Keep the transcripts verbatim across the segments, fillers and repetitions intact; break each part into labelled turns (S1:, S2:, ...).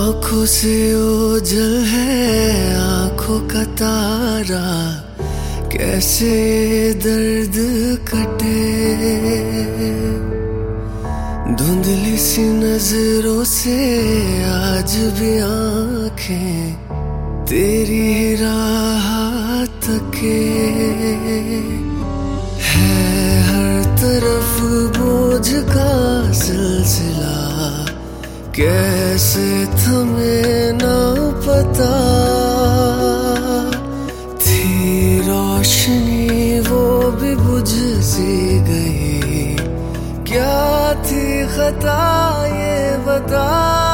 S1: आंखों से ओझल है आंखों का तारा, कैसे दर्द कटे। धुंधली सी नजरों से आज भी आंखें तेरी राह तके। है हर तरफ बोझ का सिलसिला, कैसे थमे ना पता। थी रोशनी वो भी बुझ सी गई, क्या थी खता ये बता।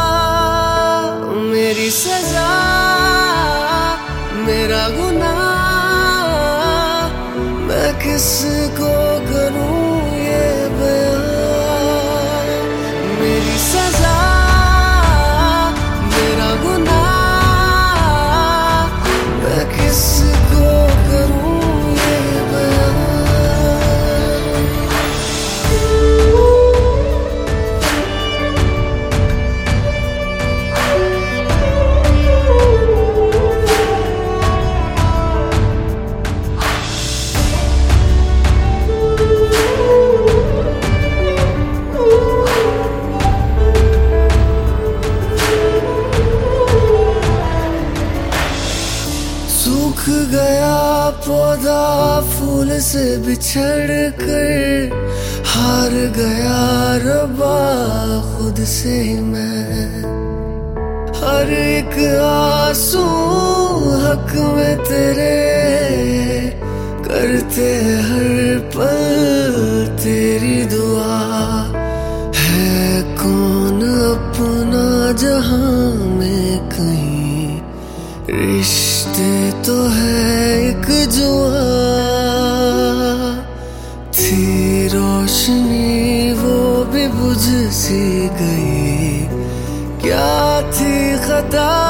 S1: मेरी सजा मेरा गुनाह, मैं किसको करूं ये बयां। मेरी सजा मेरा गुनाह, मैं किसको करूं ये बयां। सूख गया पौधा फूल से बिछड़ कर, हार गया रब्बा खुद से ही मैं। हर एक आंसू हक में तेरे, करते हर पल तेरी दुआ। है कौन अपना जहां में कहीं, रिश्ते तो है एक जुआ। थी रोशनी वो भी बुझ सी गई, क्या थी खता